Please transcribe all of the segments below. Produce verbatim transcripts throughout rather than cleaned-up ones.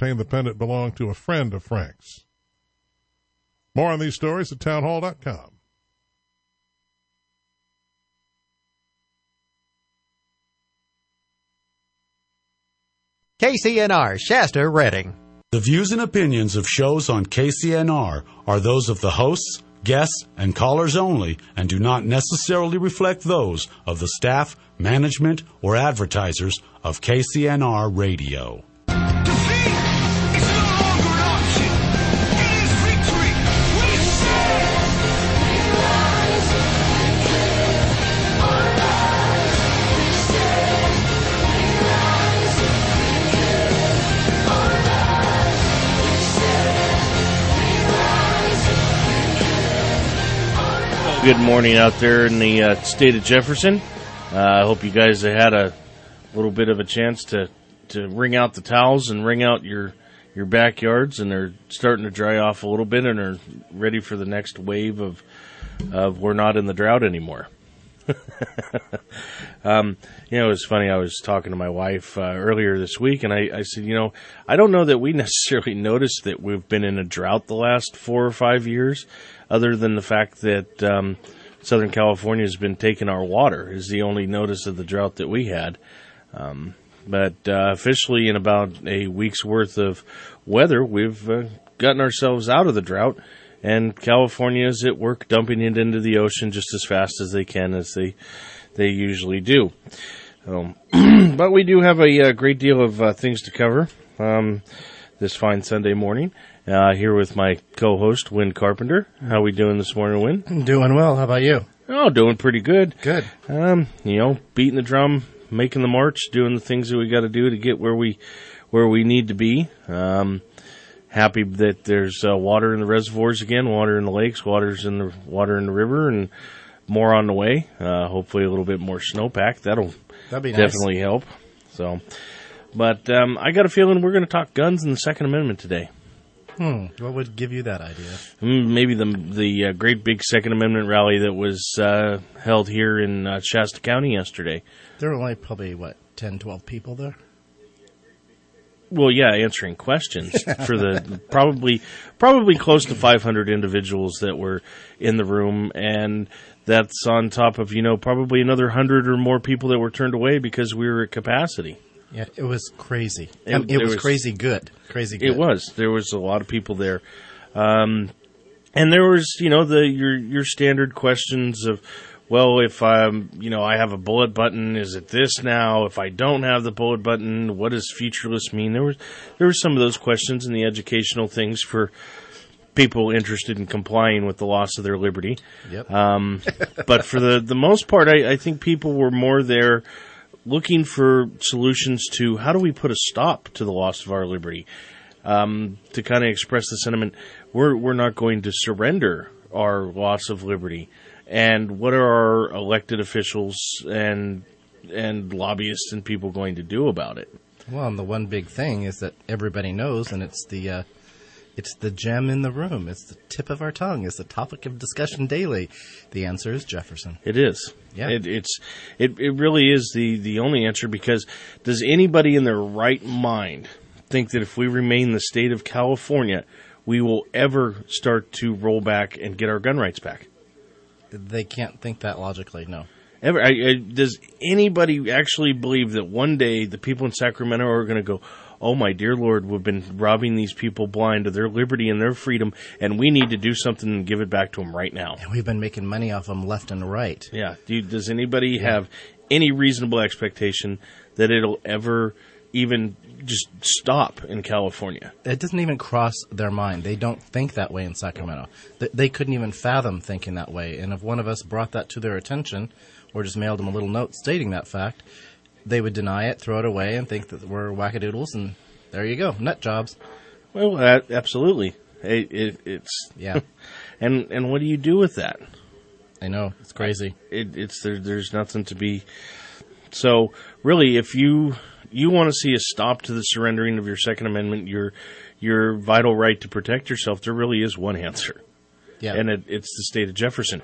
ascertained the pendant belonged to a friend of Frank's. More on these stories at townhall dot com. K C N R, Shasta, Redding. The views and opinions of shows on K C N R are those of the hosts, guests, and callers only and do not necessarily reflect those of the staff, management, or advertisers of K C N R Radio. Good morning out there in the uh, state of Jefferson. Uh, I hope you guys have had a little bit of a chance to, to wring out the towels and wring out your your backyards, and they're starting to dry off a little bit and are ready for the next wave of of we're not in the drought anymore. um, you know, it was funny. I was talking to my wife uh, earlier this week, and I, I said, you know, I don't know that we necessarily noticed that we've been in a drought the last four or five years. Other than the fact that um, Southern California has been taking our water is the only notice of the drought that we had. Um, but uh, officially, in about a week's worth of weather, we've uh, gotten ourselves out of the drought, and California is at work dumping it into the ocean just as fast as they can, as they they usually do. Um, but we do have a, a great deal of uh, things to cover um, this fine Sunday morning. Uh, here with my co-host, Win Carpenter. How we doing this morning, Win? I'm doing well. How about you? Oh, doing pretty good. Good. Um, you know, beating the drum, making the march, doing the things that we got to do to get where we where we need to be. Um, happy that there's uh, water in the reservoirs again, water in the lakes, water's in the water in the river, and more on the way. Uh, hopefully, a little bit more snowpack. That'll That'd be definitely nice. help. So, but um, I got a feeling we're going to talk guns and the Second Amendment today. Hmm. What would give you that idea? Maybe the the uh, great big Second Amendment rally that was uh, held here in uh, Shasta County yesterday. There were only probably, what, ten, twelve people there? Well, yeah, answering questions for the probably probably close to five hundred individuals that were in the room, and that's on top of, you know, probably another one hundred or more people that were turned away because we were at capacity. Yeah, it was crazy. It, it, it was, was crazy good. Crazy good. It was. There was a lot of people there. Um, and there was, you know, the your your standard questions of, well, if I'm, you know, I have a bullet button, is it this now? If I don't have the bullet button, what does featureless mean? There was there were some of those questions and the educational things for people interested in complying with the loss of their liberty. Yep. Um, but for the, the most part, I, I think people were more there looking for solutions to how do we put a stop to the loss of our liberty, um, to kind of express the sentiment, we're we're not going to surrender our loss of liberty. And what are our elected officials and and lobbyists and people going to do about it? Well, and the one big thing is that everybody knows, and it's the uh, it's the gem in the room. It's the tip of our tongue. It's the topic of discussion daily. The answer is Jefferson. It is. Yeah. It, it's it, it really is the, the only answer, because does anybody in their right mind think that if we remain the state of California, we will ever start to roll back and get our gun rights back? They can't think that logically, no. Ever, I, I, does anybody actually believe that one day the people in Sacramento are going to go, oh, my dear Lord, we've been robbing these people blind of their liberty and their freedom, and we need to do something and give it back to them right now? And we've been making money off them left and right. Yeah. Do, does anybody Yeah. have any reasonable expectation that it'll ever even just stop in California? It doesn't even cross their mind. They don't think that way in Sacramento. They, they couldn't even fathom thinking that way. And if one of us brought that to their attention or just mailed them a little note stating that fact, they would deny it, throw it away, and think that we're wackadoodles, and there you go, nut jobs. Well, uh, absolutely. It, it, it's Yeah. and and what do you do with that? I know, it's crazy. It, it's there, there's nothing to be. So really, if you you want to see a stop to the surrendering of your Second Amendment, your your vital right to protect yourself, there really is one answer, Yeah. and it, it's the state of Jefferson.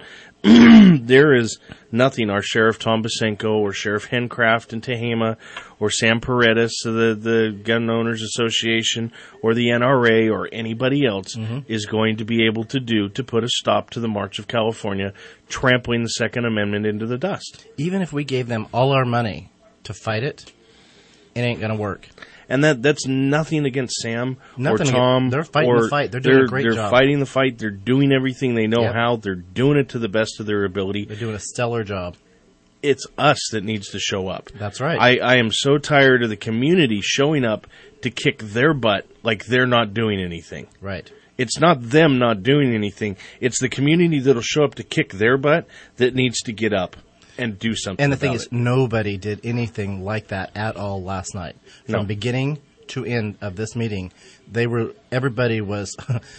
There is nothing our Sheriff Tom Basenko or Sheriff Hencraft in Tehama or Sam Paredes of the, the Gun Owners Association or the N R A or anybody else mm-hmm. is going to be able to do to put a stop to the March of California, trampling the Second Amendment into the dust. Even if we gave them all our money to fight it, it ain't going to work. And that that's nothing against Sam Nothing or Tom. Against, they're fighting or the fight. They're doing they're, a great they're job. They're fighting the fight. They're doing everything they know yep. how. They're doing it to the best of their ability. They're doing a stellar job. It's us that needs to show up. That's right. I, I am so tired of the community showing up to kick their butt like they're not doing anything. Right. It's not them not doing anything. It's the community that'll show up to kick their butt that needs to get up and do something. And the thing about is, it. nobody did anything like that at all last night. From No. beginning to end of this meeting, they were. Everybody was.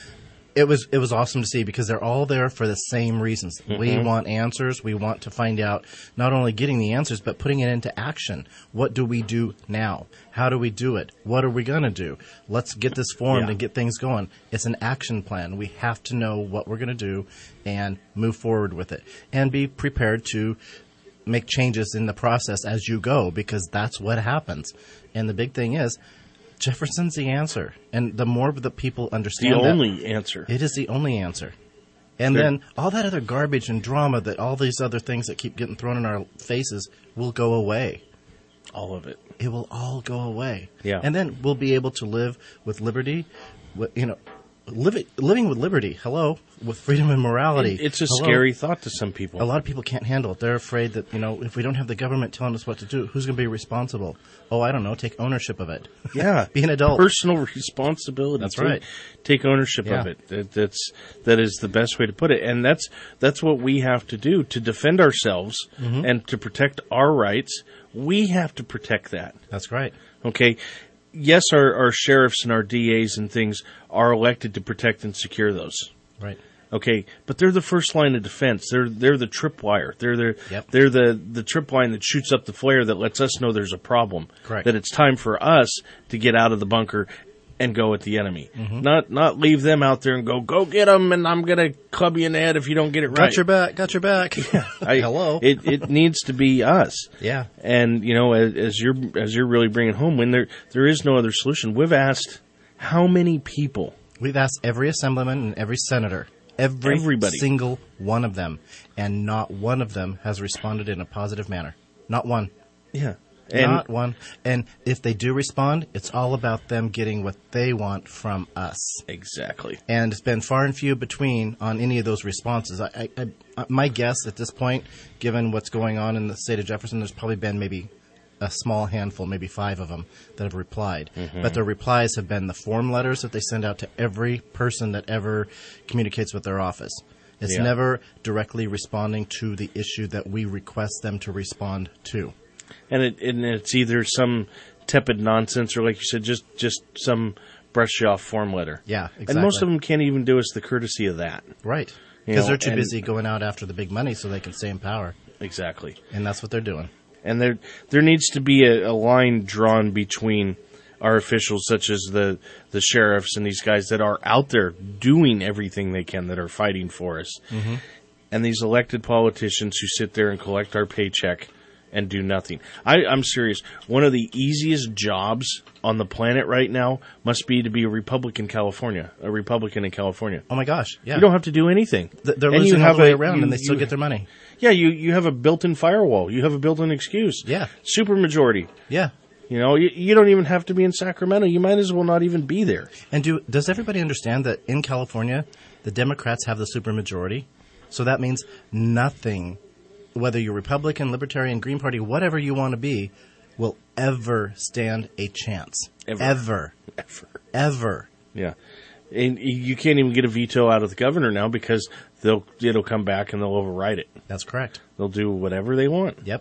It was. It was awesome to see because they're all there for the same reasons. Mm-hmm. We want answers. We want to find out not only getting the answers but putting it into action. What do we do now? How do we do it? What are we going to do? Let's get this formed Yeah. and get things going. It's an action plan. We have to know what we're going to do and move forward with it and be prepared to make changes in the process as you go, because that's what happens. And the big thing is, Jefferson's the answer. And the more that people understand the that, only answer. it is the only answer. And There- then all that other garbage and drama, that all these other things that keep getting thrown in our faces will go away. All of it. It will all go away. Yeah. And then we'll be able to live with liberty, with, you know, live, living with liberty, hello, with freedom and morality. It- it's a hello. scary thought to some people. A lot of people can't handle it. They're afraid that, you know, if we don't have the government telling us what to do, who's going to be responsible? Oh, I don't know. Take ownership of it. Yeah, Be an adult. Personal responsibility. That's Take- right. Take ownership Yeah. of it. That, that's that is the best way to put it, and that's that's what we have to do to defend ourselves Mm-hmm. and to protect our rights. We have to protect that. That's right. Okay. Yes, our, our sheriffs and our D As and things are elected to protect and secure those. Right. Okay, but they're the first line of defense. They're they're the tripwire. They're the Yep. they're the the tripwire that shoots up the flare that lets us know there's a problem. Correct. That it's time for us to get out of the bunker and go at the enemy. Mm-hmm. Not not leave them out there and go go get them, and I'm gonna club you in the head if you don't get it right. Got your back. Got your back. I- Hello. It it needs to be us. Yeah. And you know, as, as you're as you're really bringing home, when there there is no other solution. We've asked how many people. We've asked every assemblyman and every senator, every Everybody. single one of them, and not one of them has responded in a positive manner. Not one. Yeah. And not one. And if they do respond, it's all about them getting what they want from us. exactly. And it's been far and few between on any of those responses. I, I, I, my guess at this point, given what's going on in the state of Jefferson, there's probably been maybe a small handful, maybe five of them, that have replied. Mm-hmm. But their replies have been the form letters that they send out to every person that ever communicates with their office. It's Yeah. never directly responding to the issue that we request them to respond to. And it and it's either some tepid nonsense or, like you said, just just some brush you off form letter. Yeah, exactly. And most of them can't even do us the courtesy of that. Right. You Because know, they're too and- busy going out after the big money so they can stay in power. Exactly. And that's what they're doing. And there there needs to be a, a line drawn between our officials, such as the the sheriffs and these guys that are out there doing everything they can, that are fighting for us, Mm-hmm. and these elected politicians who sit there and collect our paycheck and do nothing. I, I'm serious. One of the easiest jobs on the planet right now must be to be a Republican California, a Republican in California. Oh my gosh! Yeah, You don't have to do anything. Th- they're And you losing all have the way a- around, you- and they still you- get their money. Yeah, you, you have a built-in firewall. You have a built-in excuse. Yeah. Supermajority. Yeah. You know, you, you don't even have to be in Sacramento. You might as well not even be there. And do does everybody understand that in California, the Democrats have the supermajority? So that means nothing, whether you're Republican, Libertarian, Green Party, whatever you want to be, will ever stand a chance. Ever. Ever. Ever. Ever. Yeah. And you can't even get a veto out of the governor now because they'll it'll come back and they'll override it. That's correct. They'll do whatever they want. Yep.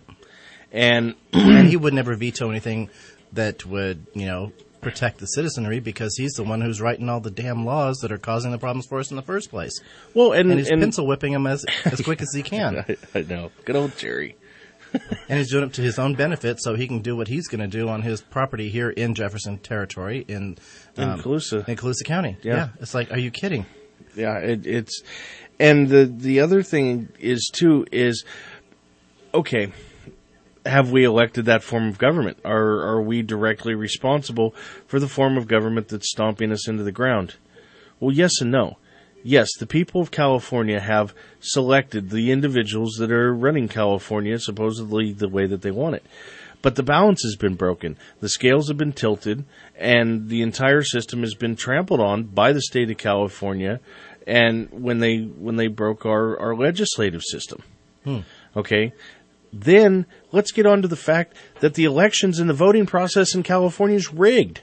And And he would never veto anything that would, you know, protect the citizenry because he's the one who's writing all the damn laws that are causing the problems for us in the first place. well, and, And he's and pencil whipping them as, as quick as he can. I, I know, good old Jerry. And he's doing it to his own benefit so he can do what he's going to do on his property here in Jefferson Territory in, In um, Colusa. in Colusa County. Yeah. Yeah. It's like, are you kidding? Yeah, it, it's And the, the other thing is, too, is, okay, have we elected that form of government? Are, are we directly responsible for the form of government that's stomping us into the ground? Well, yes and no. Yes, the people of California have selected the individuals that are running California supposedly the way that they want it. But the balance has been broken. The scales have been tilted, and the entire system has been trampled on by the state of California, and when they when they broke our, our legislative system. Hmm. Okay? Then let's get on to the fact that the elections and the voting process in California is rigged.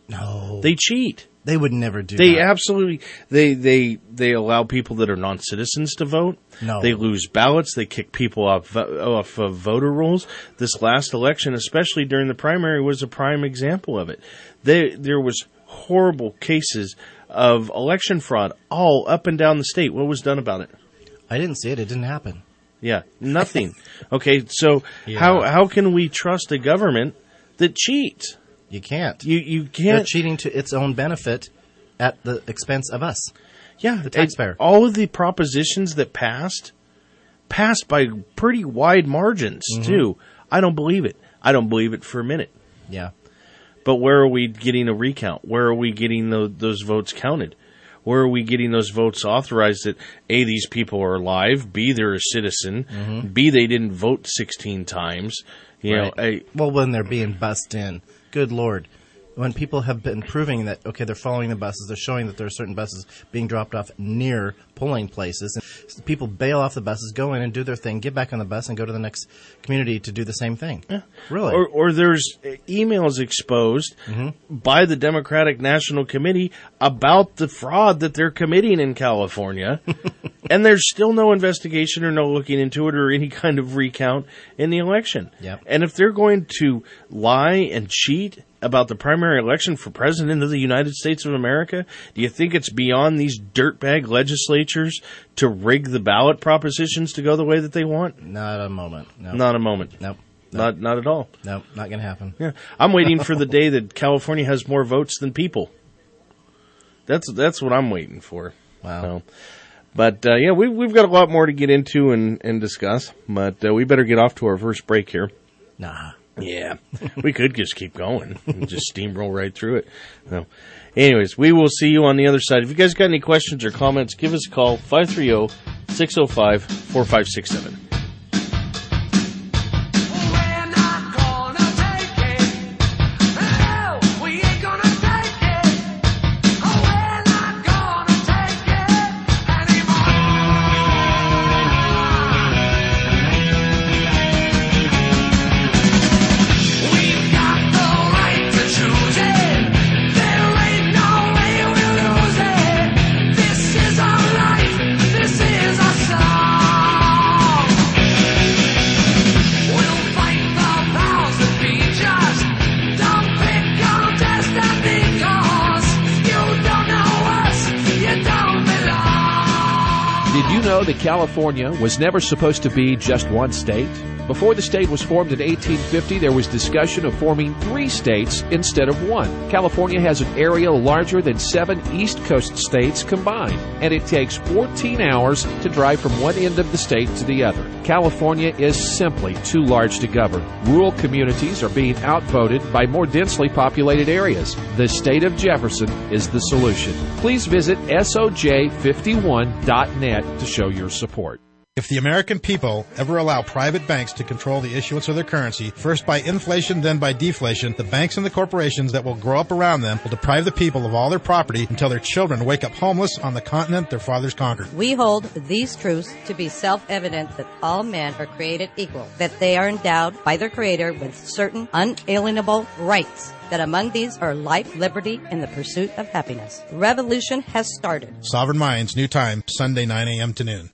No. They cheat. They would never do they that. They absolutely, they, they, they allow people that are non-citizens to vote. No. They lose ballots. They kick people off, off of voter rolls. This last election, especially during the primary, was a prime example of it. They, there was horrible cases of election fraud all up and down the state. What was done about it? I didn't see it. It didn't happen. Yeah, nothing. Okay, so yeah. how, how can we trust a government that cheats? You can't. You you can't. They're cheating to its own benefit at the expense of us. Yeah, the taxpayer. All of the propositions that passed, passed by pretty wide margins, mm-hmm. too. I don't believe it. I don't believe it for a minute. Yeah. But where are we getting a recount? Where are we getting the, those votes counted? Where are we getting those votes authorized that, A, these people are alive, B, they're a citizen, mm-hmm. B, they didn't vote sixteen times. You right. know, I, well, when they're being bussed in. Good Lord. When people have been proving that, okay, they're following the buses, they're showing that there are certain buses being dropped off near polling places, and people bail off the buses, go in and do their thing, get back on the bus, and go to the next community to do the same thing. Yeah. Really? Or, or there's emails exposed mm-hmm. by the Democratic National Committee about the fraud that they're committing in California, and there's still no investigation or no looking into it or any kind of recount in the election. Yep. And if they're going to lie and cheat about the primary election for president of the United States of America, do you think it's beyond these dirtbag legislatures to rig the ballot propositions to go the way that they want? Not a moment. Nope. Not a moment. Nope. Not not at all. Nope, not going to happen. Yeah, I'm waiting for the day that California has more votes than people. That's that's what I'm waiting for. Wow. So, but uh, yeah, we we've got a lot more to get into and, and discuss. But uh, we better get off to our first break here. Nah. Yeah, we could just keep going and just steamroll right through it. So, anyways, we will see you on the other side. If you guys got any questions or comments, give us a call, five three zero, six zero five, four five six seven. That California was never supposed to be just one state. Before the state was formed in eighteen fifty, there was discussion of forming three states instead of one. California has an area larger than seven East Coast states combined, and it takes fourteen hours to drive from one end of the state to the other. California is simply too large to govern. Rural communities are being outvoted by more densely populated areas. The state of Jefferson is the solution. Please visit S O J fifty-one dot net to show your support. If the American people ever allow private banks to control the issuance of their currency, first by inflation, then by deflation, the banks and the corporations that will grow up around them will deprive the people of all their property until their children wake up homeless on the continent their fathers conquered. We hold these truths to be self-evident that all men are created equal, that they are endowed by their Creator with certain unalienable rights, that among these are life, liberty, and the pursuit of happiness. Revolution has started. Sovereign Minds, new time, Sunday, nine a.m. to noon.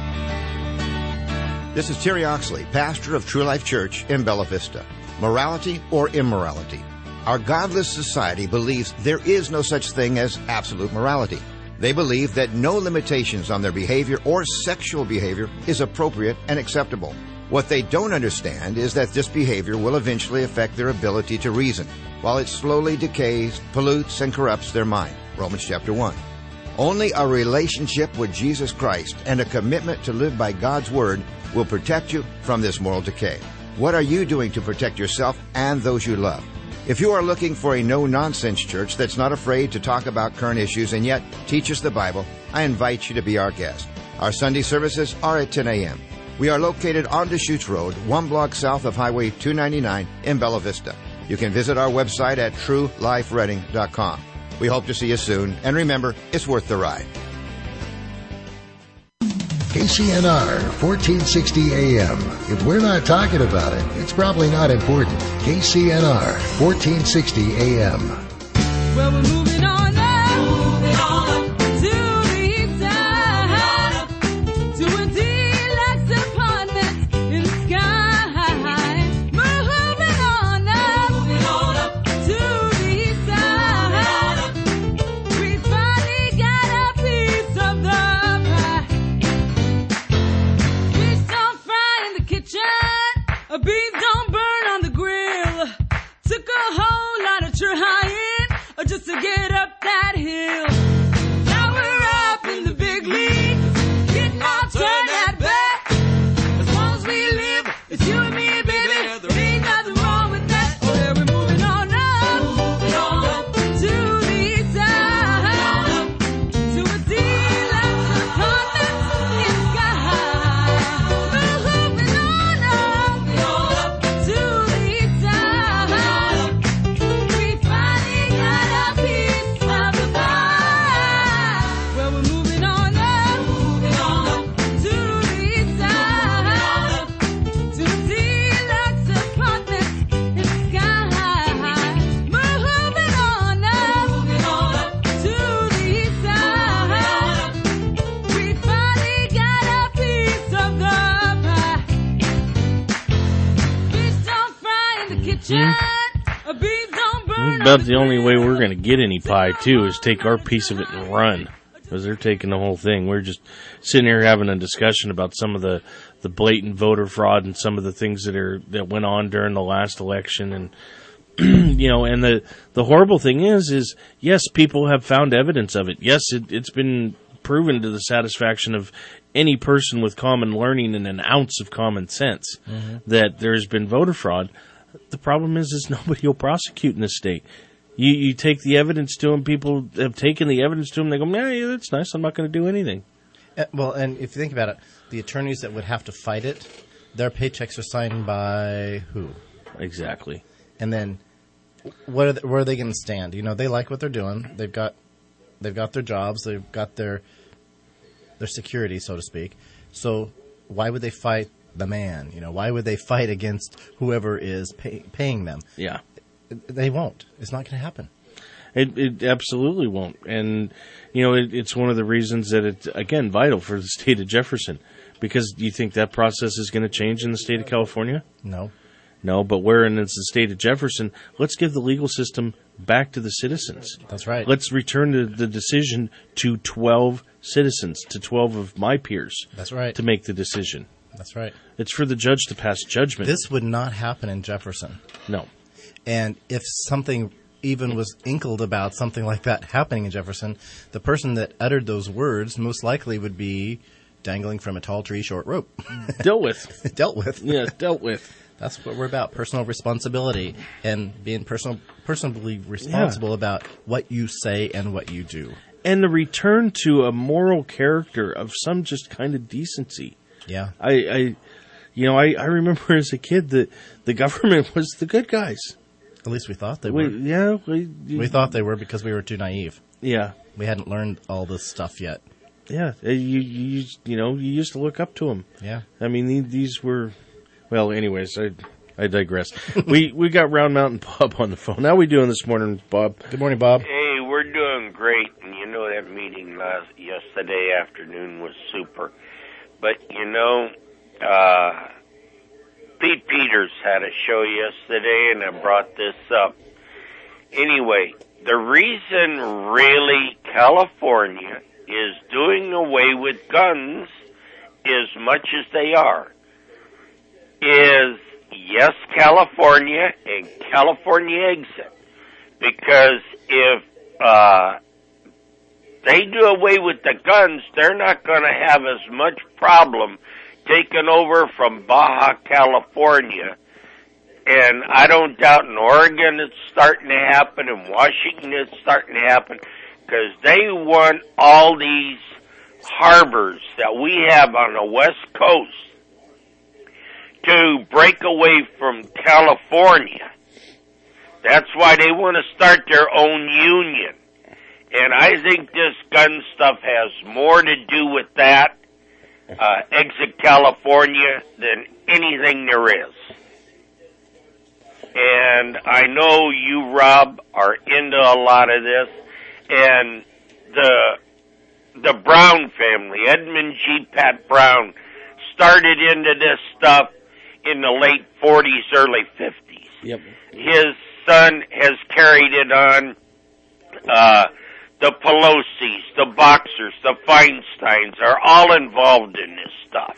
This is Terry Oxley, pastor of True Life Church in Bella Vista. Morality or immorality? Our godless society believes there is no such thing as absolute morality. They believe that no limitations on their behavior or sexual behavior is appropriate and acceptable. What they don't understand is that this behavior will eventually affect their ability to reason, while it slowly decays, pollutes, and corrupts their mind. Romans chapter one. Only a relationship with Jesus Christ and a commitment to live by God's Word will protect you from this moral decay. What are you doing to protect yourself and those you love? If you are looking for a no-nonsense church that's not afraid to talk about current issues and yet teaches the Bible, I invite you to be our guest. Our Sunday services are at ten a.m. We are located on Deschutes Road, one block south of Highway two ninety-nine in Bella Vista. You can visit our website at true life reading dot com. We hope to see you soon, and remember, it's worth the ride. K C N R, fourteen sixty A M. If we're not talking about it, it's probably not important. K C N R, fourteen sixty A M. Well, we're moving on up, moving on up to the east side, to a deluxe apartment in the sky. Moving on up, moving on up to the east side. We finally got a piece of the pie. Fish don't fry in the kitchen, beef don't burn on the grill. Took a whole lot of trying just to get up that hill. Now we're up in the big leagues, getting our turn at bat. As long as we live, it's you and me, baby. There ain't nothing wrong with that. Oh, yeah, we're moving on up, moving on up to the east side, to a deluxe apartment in the sky. Moving on up, moving on up to the east side. We finally got a piece of the pie. Well, we're moving on up, moving on up to the east side, to a deluxe apartment in the sky. Moving on up, moving on up to the east side. We finally got a piece of the pie. Fish don't fry in the kitchen, a beef don't burn. About the only way we're going to get any pie, too, is take our piece of it and run. Because they're taking the whole thing. We're just sitting here having a discussion about some of the, the blatant voter fraud and some of the things that are that went on during the last election. And, you know, and the, the horrible thing is, is, yes, people have found evidence of it. Yes, it, it's been proven to the satisfaction of any person with common learning and an ounce of common sense mm-hmm. that there's been voter fraud. The problem is, is nobody will prosecute in this state. You you take the evidence to them. People have taken the evidence to them. They go, yeah, yeah, that's nice. I'm not going to do anything. Uh, well, and if you think about it, the attorneys that would have to fight it, their paychecks are signed by who? Exactly. And then, what are they, where are they going to stand? You know, they like what they're doing. They've got they've got their jobs. They've got their their security, so to speak. So why would they fight the man? You know, why would they fight against whoever is pay, paying them? Yeah. They won't. It's not going to happen. It, it absolutely won't. And, you know, it, it's one of the reasons that it's, again, vital for the state of Jefferson. Because do you think that process is going to change in the state of California? No. No, but where in the state of Jefferson, let's give the legal system back to the citizens. That's right. Let's return the, the decision to twelve citizens, to twelve of my peers. That's right. To make the decision. That's right. It's for the judge to pass judgment. This would not happen in Jefferson. No. And if something even was inkled about something like that happening in Jefferson, the person that uttered those words most likely would be dangling from a tall tree, short rope. Dealt with. Dealt with. Yeah, dealt with. That's what we're about, personal responsibility and being personal, personally responsible yeah. about what you say and what you do. And the return to a moral character of some just kind of decency. Yeah. I, I you know, I, I remember as a kid that the government was the good guys. At least we thought they were. We, yeah. We, we thought they were because we were too naive. Yeah. We hadn't learned all this stuff yet. Yeah. You, you, you know, you used to look up to them. Yeah. I mean, these were, well, anyways, I I digress. we we got Round Mountain Bob on the phone. How are we doing this morning, Bob? Good morning, Bob. Hey, we're doing great. And you know, that meeting last yesterday afternoon was super. But, you know, uh, Pete Peters had a show yesterday, and I brought this up. Anyway, the reason really California is doing away with guns as much as they are is, yes, California and California exit. Because if uh, they do away with the guns, they're not going to have as much problem taking over from Baja California. And I don't doubt in Oregon it's starting to happen, in Washington it's starting to happen, because they want all these harbors that we have on the West Coast to break away from California. That's why they want to start their own union. And I think this gun stuff has more to do with that, uh, exit California, than anything there is. And I know you, Rob, are into a lot of this. And the the Brown family, Edmund G. Pat Brown, started into this stuff in the late forties, early fifties. Yep. His son has carried it on. Uh, the Pelosi's, the Boxers, the Feinsteins are all involved in this stuff.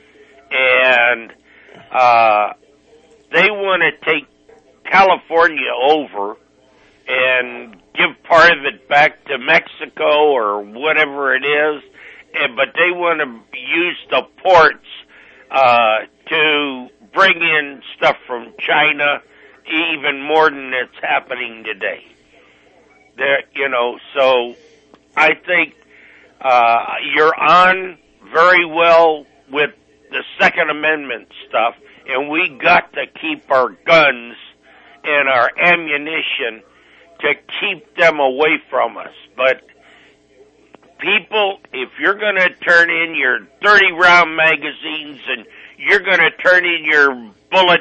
And uh, they want to take California over and give part of it back to Mexico or whatever it is, and, but they want to use the ports uh, to bring in stuff from China, even more than it's happening today. There, you know, so I think uh, you're on very well with the Second Amendment stuff, and we got to keep our guns and our ammunition to keep them away from us. But people, if you're going to turn in your thirty round magazines and you're going to turn in your bullet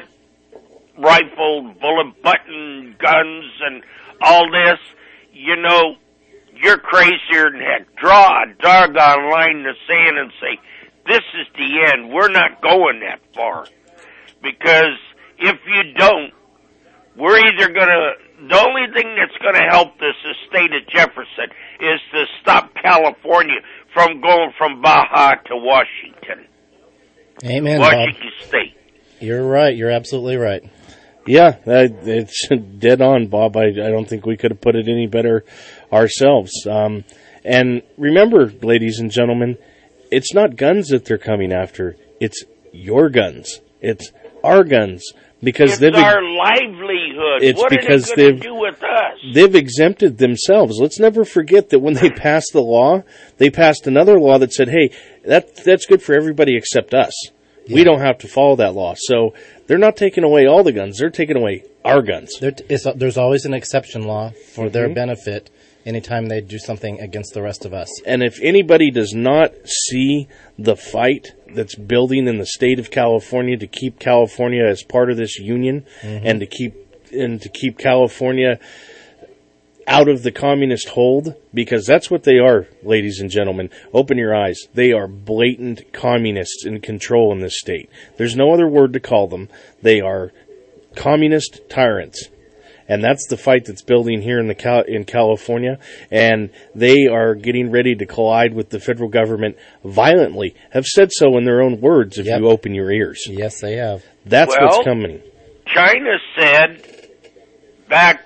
rifle, bullet button guns and all this, you know, you're crazier than heck. Draw a doggone line in the sand and say, this is the end. We're not going that far. Because if you don't, we're either going to, the only thing that's going to help this estate of Jefferson is to stop California from going from Baja to Washington. Amen, Washington Bob. State. You're right. You're absolutely right. Yeah, it's dead on, Bob. I, I don't think we could have put it any better ourselves. Um, and remember, ladies and gentlemen, it's not guns that they're coming after. It's your guns. It's our guns. Because it's they've, our livelihood. It's what because are they going they've to do with us? They've exempted themselves. Let's never forget that when they passed the law, they passed another law that said, hey, that that's good for everybody except us. Yeah. We don't have to follow that law. So they're not taking away all the guns. They're taking away our guns. There, it's, there's always an exception law for mm-hmm. their benefit anytime they do something against the rest of us. And if anybody does not see the fight that's building in the state of California to keep California as part of this union mm-hmm. and to keep and to keep California out of the communist hold, because that's what they are, ladies and gentlemen. Open your eyes. They are blatant communists in control in this state. There's no other word to call them. They are communist tyrants. And that's the fight that's building here in the Cal- in California, and they are getting ready to collide with the federal government violently. Have said so in their own words if yep. you open your ears. Yes, they have. That's well, what's coming. China said back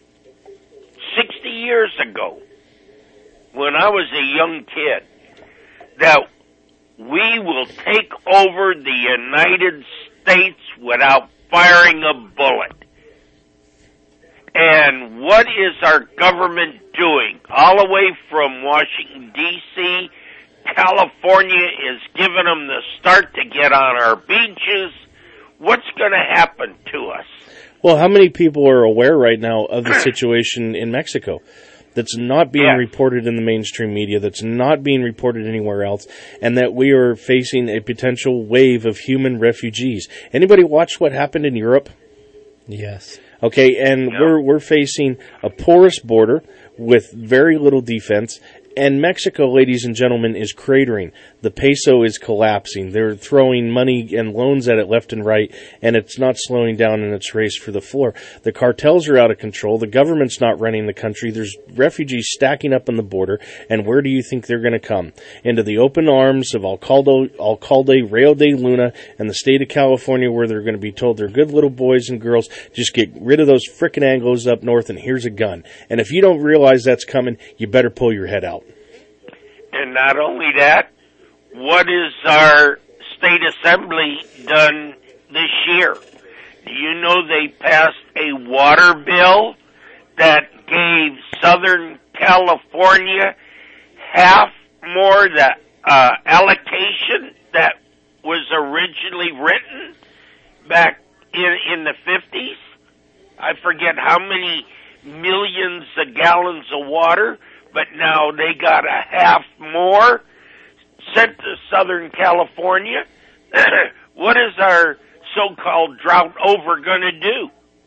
sixty years ago, when I was a young kid, that we will take over the United States without firing a bullet. And what is our government doing? All the way from Washington, D C, California is giving them the start to get on our beaches. What's going to happen to us? Well, how many people are aware right now of the situation in Mexico that's not being yeah. reported in the mainstream media, that's not being reported anywhere else, and that we are facing a potential wave of human refugees? Anybody watch what happened in Europe? Yes. Okay, and yeah. we're we're facing a porous border with very little defense, and Mexico, ladies and gentlemen, is cratering. The peso is collapsing. They're throwing money and loans at it left and right, and it's not slowing down in its race for the floor. The cartels are out of control. The government's not running the country. There's refugees stacking up on the border, and where do you think they're going to come? Into the open arms of Alcalde, Alcalde, Rio de Luna, and the state of California, where they're going to be told they're good little boys and girls. Just get rid of those frickin' Anglos up north, and here's a gun. And if you don't realize that's coming, you better pull your head out. And not only that, what is our state assembly done this year? Do you know they passed a water bill that gave Southern California half more the uh, allocation that was originally written back in, in the fifties? I forget how many millions of gallons of water, but now they got a half more sent to Southern California. What is our so-called drought over going to do?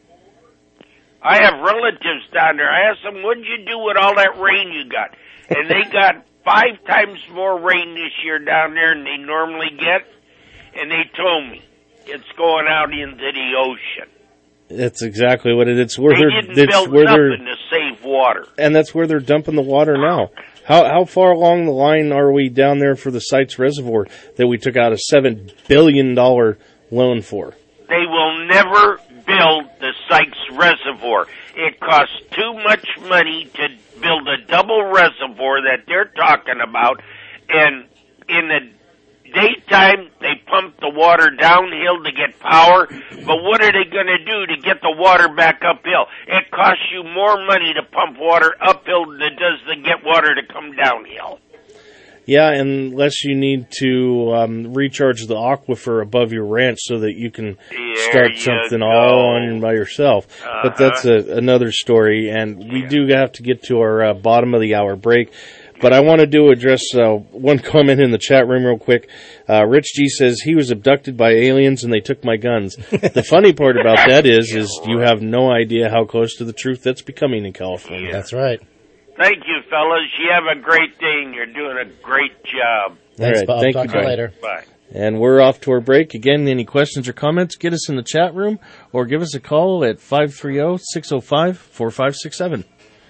I have relatives down there. I asked them, what did you do with all that rain you got? And they got five times more rain this year down there than they normally get. And they told me it's going out into the ocean. That's exactly what it is. Where they didn't it's build where nothing to save water. And that's where they're dumping the water now. How how far along the line are we down there for the Sites Reservoir that we took out a seven billion dollars loan for? They will never build the Sykes Reservoir. It costs too much money to build a double reservoir that they're talking about, and in the daytime they pump the water downhill to get power, but what are they going to do to get the water back uphill? It costs you more money to pump water uphill than it does to get water to come downhill. Yeah, unless you need to um, recharge the aquifer above your ranch so that you can there start you something go. all on by yourself. Uh-huh. But that's a, another story, and yeah. we do have to get to our uh, bottom of the hour break. But I want to do address uh, one comment in the chat room real quick. Uh, Rich G says he was abducted by aliens and they took my guns. The funny part about that is, is you have no idea how close to the truth that's becoming in California. That's right. Thank you, fellas. You have a great day, and you're doing a great job. Thanks, right, Bob. thank Talk you, to you Brian. later. Bye. And we're off to our break. Again, any questions or comments, get us in the chat room or give us a call at five three zero, six zero five, four five six seven.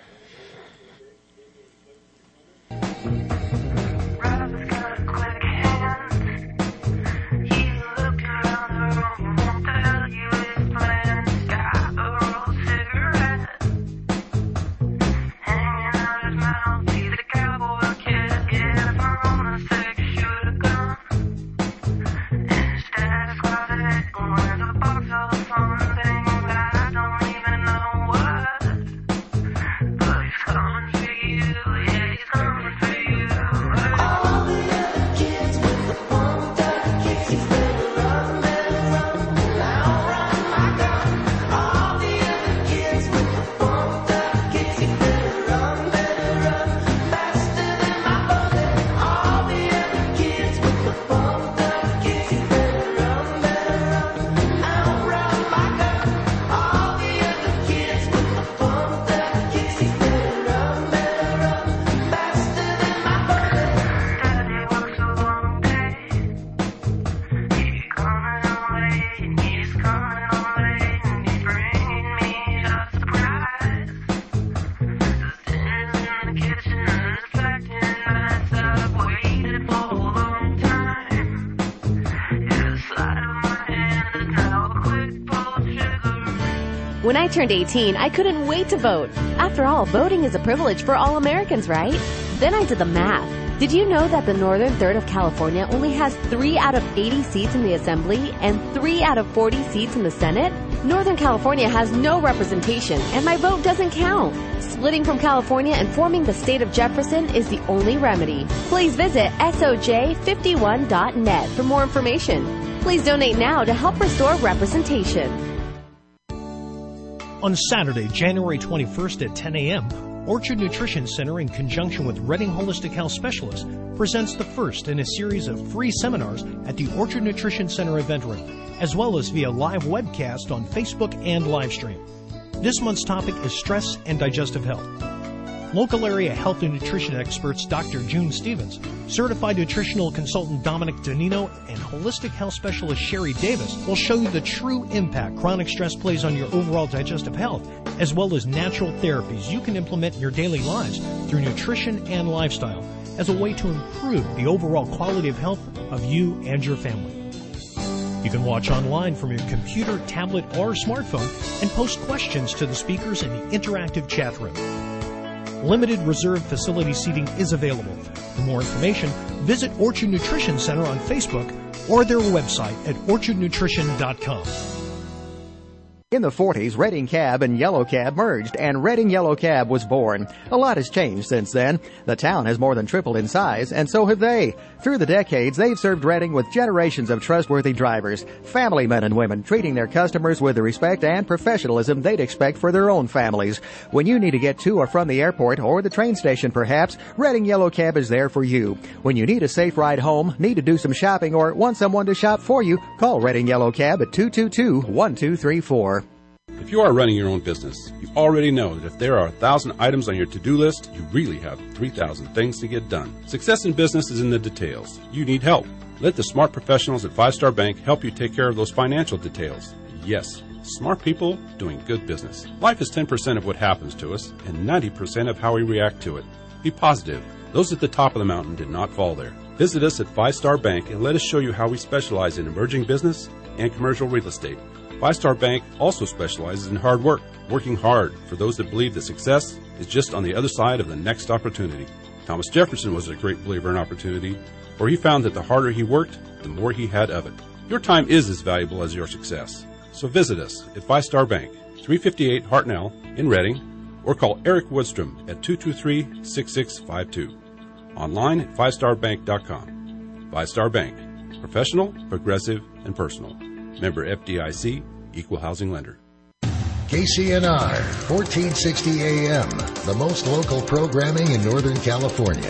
When I turned eighteen, I couldn't wait to vote. After all, voting is a privilege for all Americans, right? Then I did the math. Did you know that the northern third of California only has three out of eighty seats in the Assembly and three out of forty seats in the Senate? Northern California has no representation, and my vote doesn't count. Splitting from California and forming the state of Jefferson is the only remedy. Please visit S O J fifty-one dot net for more information. Please donate now to help restore representation. On Saturday, January twenty-first at ten a.m., Orchard Nutrition Center, in conjunction with Redding Holistic Health Specialists, presents the first in a series of free seminars at the Orchard Nutrition Center event room, as well as via live webcast on Facebook and Livestream. This month's topic is stress and digestive health. Local area health and nutrition experts Doctor June Stevens, certified nutritional consultant Dominic Donino, and holistic health specialist Sherry Davis will show you the true impact chronic stress plays on your overall digestive health, as well as natural therapies you can implement in your daily lives through nutrition and lifestyle as a way to improve the overall quality of health of you and your family. You can watch online from your computer, tablet, or smartphone and post questions to the speakers in the interactive chat room. Limited reserve facility seating is available. For more information, visit Orchard Nutrition Center on Facebook or their website at orchard nutrition dot com. In the forties, Redding Cab and Yellow Cab merged, and Redding Yellow Cab was born. A lot has changed since then. The town has more than tripled in size, and so have they. Through the decades, they've served Redding with generations of trustworthy drivers, family men and women, treating their customers with the respect and professionalism they'd expect for their own families. When you need to get to or from the airport or the train station, perhaps, Redding Yellow Cab is there for you. When you need a safe ride home, need to do some shopping, or want someone to shop for you, call Redding Yellow Cab at two two two, one two three four. If you are running your own business, you already know that if there are a thousand items on your to-do list, you really have three thousand things to get done. Success in business is in the details. You need help. Let the smart professionals at Five Star Bank help you take care of those financial details. Yes, smart people doing good business. Life is ten percent of what happens to us and ninety percent of how we react to it. Be positive. Those at the top of the mountain did not fall there. Visit us at Five Star Bank and let us show you how we specialize in emerging business and commercial real estate. Five Star Bank also specializes in hard work, working hard for those that believe that success is just on the other side of the next opportunity. Thomas Jefferson was a great believer in opportunity, for he found that the harder he worked, the more he had of it. Your time is as valuable as your success. So visit us at Five Star Bank, three fifty-eight Hartnell in Redding, or call Eric Woodstrom at two two three, six six five two. Online at five star bank dot com. Five Star Bank. Professional, progressive, and personal. Member F D I C, Equal Housing Lender. K C N R, fourteen sixty A M, the most local programming in Northern California.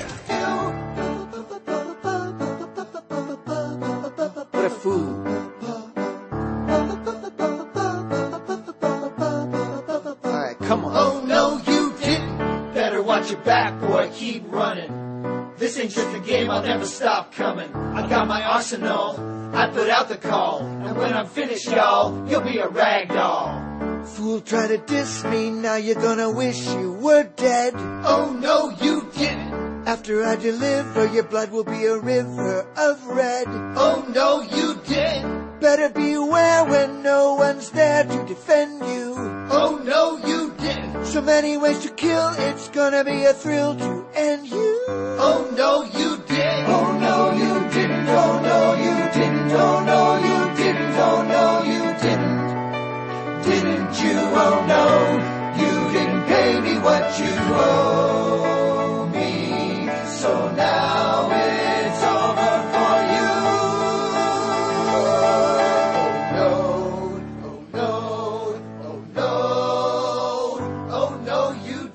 What a fool. Alright, come on. Oh, no, you didn't. Better watch your back, boy. Keep running. This ain't just a game, I'll never stop coming. I got my arsenal, I put out the call. And when I'm finished, y'all, you'll be a rag doll. Fool, try to diss me, now you're gonna wish you were dead. Oh no, you didn't. After I deliver, your blood will be a river of red. Oh no, you didn't. Better beware when no one's there to defend you. Oh no, you didn't. So many ways to kill, it's gonna be a thrill to end you. Oh no, you didn't. Oh no, you didn't. Oh no, you didn't. Oh no, you didn't. Oh no, you didn't. Didn't you? Oh no, you didn't pay me what you owe me. So now it's over for you. Oh no, oh no, oh no, oh no, you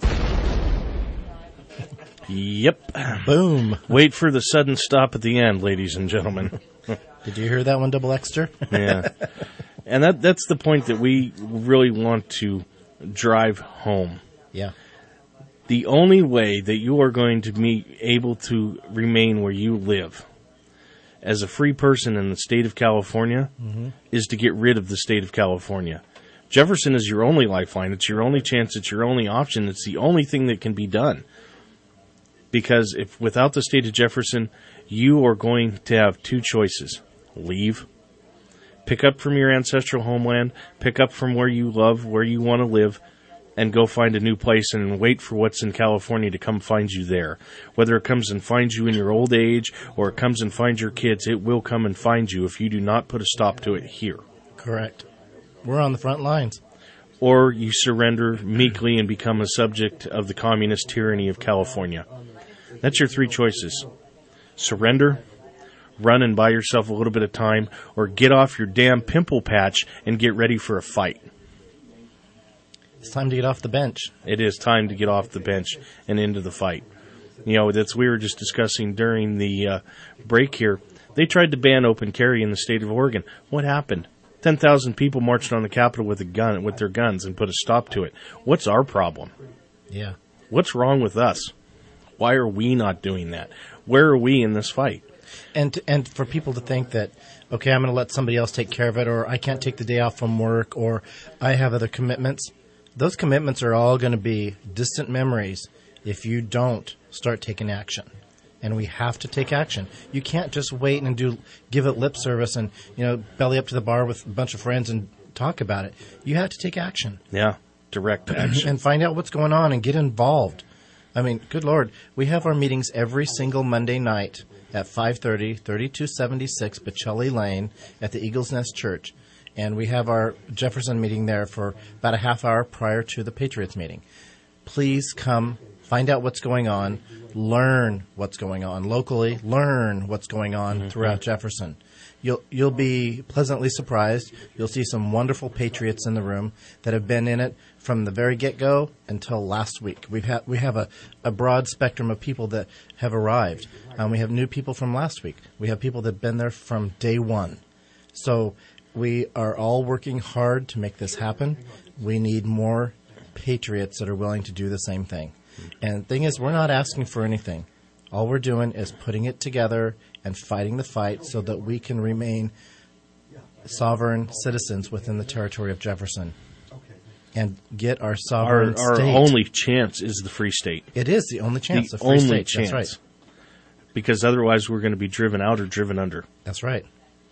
didn't. Yep. Boom. Wait for the sudden stop at the end, ladies and gentlemen. Did you hear that one, Double Extra? Yeah. And that that's the point that we really want to drive home. Yeah. The only way that you are going to be able to remain where you live as a free person in the state of California Mm-hmm. is to get rid of the state of California. Jefferson is your only lifeline. It's your only chance. It's your only option. It's the only thing that can be done. Because if without the state of Jefferson, you are going to have two choices. Leave. Pick up from your ancestral homeland, pick up from where you love, where you want to live, and go find a new place and wait for what's in California to come find you there. Whether it comes and finds you in your old age or it comes and finds your kids, it will come and find you if you do not put a stop to it here. Correct. We're on the front lines. Or you surrender meekly and become a subject of the communist tyranny of California. That's your three choices. Surrender, run and buy yourself a little bit of time, or get off your damn pimple patch and get ready for a fight. It's time to get off the bench. It is time to get off the bench and into the fight. You know, that's we were just discussing during the uh, break here. They tried to ban open carry in the state of Oregon. What happened? ten thousand people marched on the Capitol with a gun, with their guns and put a stop to it. What's our problem? Yeah. What's wrong with us? Why are we not doing that? Where are we in this fight? And to, and for people to think that, okay, I'm going to let somebody else take care of it, or I can't take the day off from work, or I have other commitments, those commitments are all going to be distant memories if you don't start taking action. And we have to take action. You can't just wait and do give it lip service and, you know, belly up to the bar with a bunch of friends and talk about it. You have to take action. Yeah, direct action. And find out what's going on and get involved. I mean, good Lord, we have our meetings every single Monday night at five thirty, thirty-two seventy-six Bocelli Lane at the Eagles Nest Church. And we have our Jefferson meeting there for about a half hour prior to the Patriots meeting. Please come, find out what's going on, learn what's going on locally, learn what's going on mm-hmm. throughout Jefferson. You'll you'll be pleasantly surprised. You'll see some wonderful patriots in the room that have been in it from the very get-go until last week. We've had we have a, a broad spectrum of people that have arrived. Um, we have new people from last week. We have people that have been there from day one. So we are all working hard to make this happen. We need more patriots that are willing to do the same thing. And the thing is, we're not asking for anything. All we're doing is putting it together and fighting the fight so that we can remain sovereign citizens within the territory of Jefferson and get our sovereign our, state. Our only chance is the Free State. It is the only chance, the, the Free only State. Chance. That's right. Because otherwise we're going to be driven out or driven under. That's right.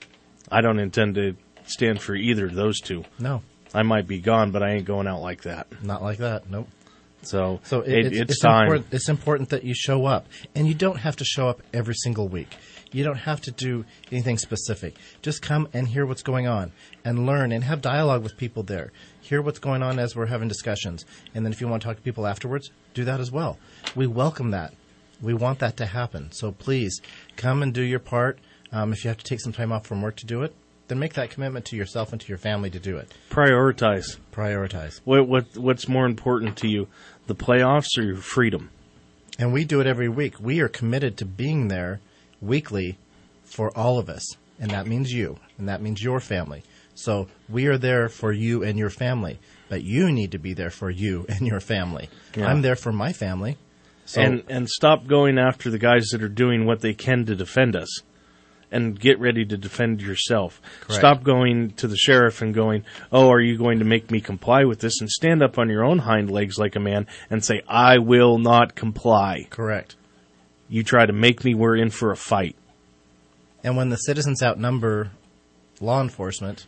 I don't intend to stand for either of those two. No. I might be gone, but I ain't going out like that. Not like that, nope. So, so it, it, it's, it's, it's time. Important, it's important that you show up. And you don't have to show up every single week. You don't have to do anything specific. Just come and hear what's going on and learn and have dialogue with people there. Hear what's going on as we're having discussions. And then if you want to talk to people afterwards, do that as well. We welcome that. We want that to happen. So please come and do your part. Um, if you have to take some time off from work to do it, then make that commitment to yourself and to your family to do it. Prioritize. Prioritize. What, what What's more important to you, the playoffs or your freedom? And we do it every week. We are committed to being there weekly for all of us. And that means you. And that means your family. So we are there for you and your family. But you need to be there for you and your family. Yeah. I'm there for my family. So and and stop going after the guys that are doing what they can to defend us. And get ready to defend yourself. Correct. Stop going to the sheriff and going, oh, are you going to make me comply with this? And stand up on your own hind legs like a man and say, I will not comply. Correct. You try to make me, we're in for a fight. And when the citizens outnumber law enforcement,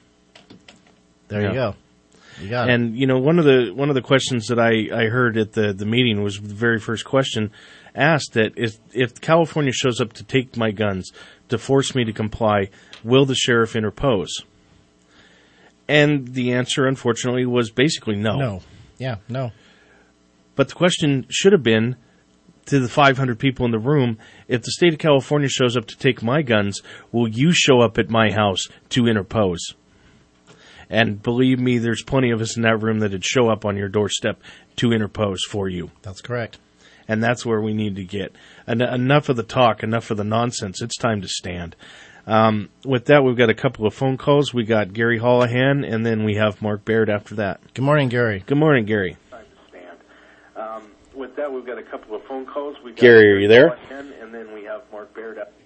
there yeah. you go. You got and, it. you know, one of the one of the questions that I, I heard at the, the meeting was the very first question asked that if, if California shows up to take my guns, to force me to comply, will the sheriff interpose? And the answer, unfortunately, was basically no. No. Yeah, no. But the question should have been to the five hundred people in the room, if the state of California shows up to take my guns, will you show up at my house to interpose? And believe me, there's plenty of us in that room that would show up on your doorstep to interpose for you. That's correct. And that's where we need to get. En- enough of the talk, enough of the nonsense. It's time to stand. Um, with that, we've got a couple of phone calls. We got Gary Holohan, and then we have Mark Baird after that. Good morning, Gary. Good morning, Gary. Time to stand. Um, with that, we've got a couple of phone calls. We got Gary, are you there? Holohan, and then we have Mark Baird after.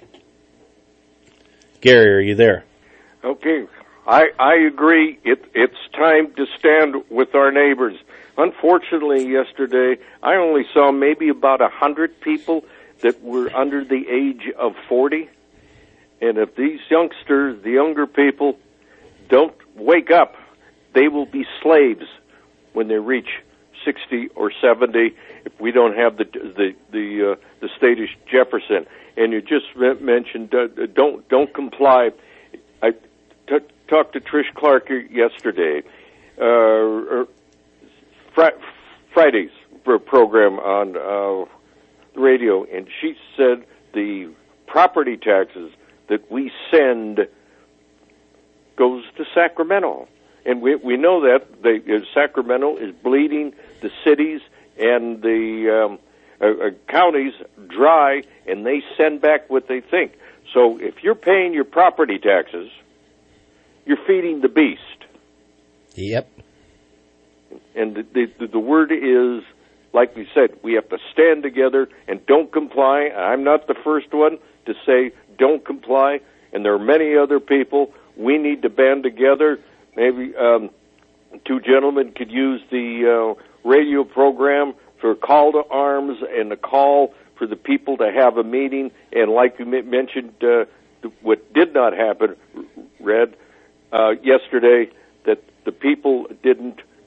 Gary, are you there? Okay. I, I agree. It, it's time to stand with our neighbors. Unfortunately, yesterday, I only saw maybe about a hundred people that were under the age of forty. And if these youngsters, the younger people, don't wake up, they will be slaves when they reach sixty or seventy if we don't have the the the, uh, the state of Jefferson. And you just mentioned uh, don't don't comply. I t- talked to Trish Clark yesterday. Uh, Fri- Friday's program on uh, the radio, and she said the property taxes that we send goes to Sacramento, and we we know that they, uh, Sacramento is bleeding the cities and the um, uh, uh, counties dry, and they send back what they think. So if you're paying your property taxes, you're feeding the beast. Yep. And the, the the word is, like we said, we have to stand together and don't comply. I'm not the first one to say don't comply, and there are many other people. We need to band together. Maybe um, two gentlemen could use the uh, radio program for a call to arms and a call for the people to have a meeting. And like you mentioned, uh, what did not happen, Red, uh, yesterday, that the people didn't